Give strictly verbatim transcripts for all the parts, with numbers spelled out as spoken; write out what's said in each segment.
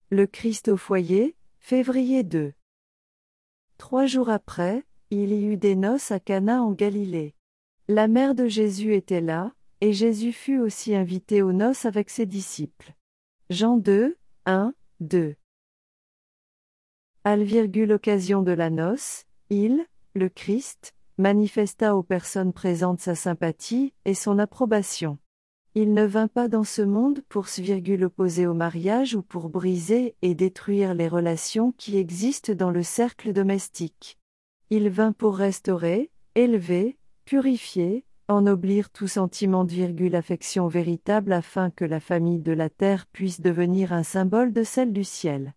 Le Christ au foyer, février deux. Trois jours après, il y eut des noces à Cana en Galilée. La mère de Jésus était là, et Jésus fut aussi invité aux noces avec ses disciples. Jean deux, un, deux. À l'occasion de la noce, il, le Christ, manifesta aux personnes présentes sa sympathie et son approbation. Il ne vint pas dans ce monde pour s'opposer au mariage ou pour briser et détruire les relations qui existent dans le cercle domestique. Il vint pour restaurer, élever, purifier, ennoblir tout sentiment d'affection véritable afin que la famille de la terre puisse devenir un symbole de celle du ciel.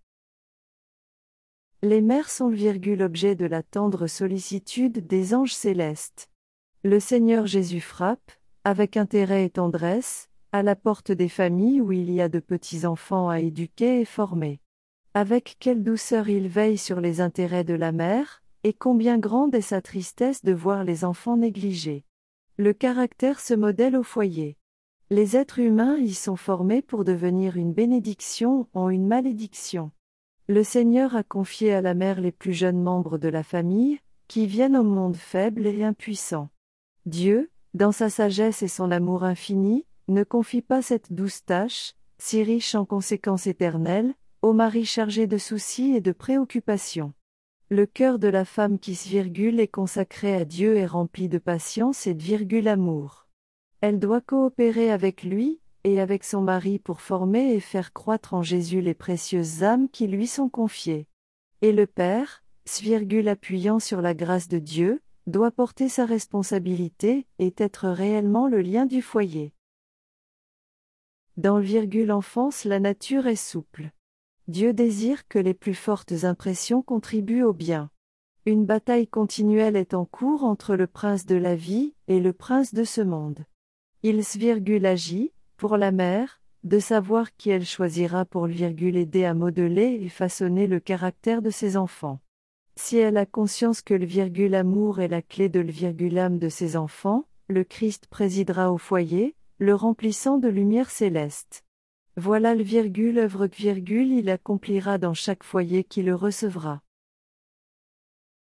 Les mères sont l'objet de la tendre sollicitude des anges célestes. Le Seigneur Jésus frappe, avec intérêt et tendresse, à la porte des familles où il y a de petits enfants à éduquer et former. Avec quelle douceur il veille sur les intérêts de la mère, et combien grande est sa tristesse de voir les enfants négligés. Le caractère se modèle au foyer. Les êtres humains y sont formés pour devenir une bénédiction ou une malédiction. Le Seigneur a confié à la mère les plus jeunes membres de la famille, qui viennent au monde faibles et impuissants. Dieu, dans sa sagesse et son amour infini, ne confie pas cette douce tâche, si riche en conséquences éternelles, au mari chargé de soucis et de préoccupations. Le cœur de la femme qui est consacré à Dieu est rempli de patience et d'amour. Elle doit coopérer avec lui, et avec son mari pour former et faire croître en Jésus les précieuses âmes qui lui sont confiées. Et le Père, appuyant sur la grâce de Dieu, doit porter sa responsabilité et être réellement le lien du foyer. Dans l'enfance, la nature est souple. Dieu désire que les plus fortes impressions contribuent au bien. Une bataille continuelle est en cours entre le prince de la vie et le prince de ce monde. Il agit, pour la mère, de savoir qui elle choisira pour l'aider à modeler et façonner le caractère de ses enfants. Si elle a conscience que l'amour est la clé de l'âme de ses enfants, le Christ présidera au foyer, le remplissant de lumière céleste. Voilà l'œuvre qu'il accomplira dans chaque foyer qui le recevra.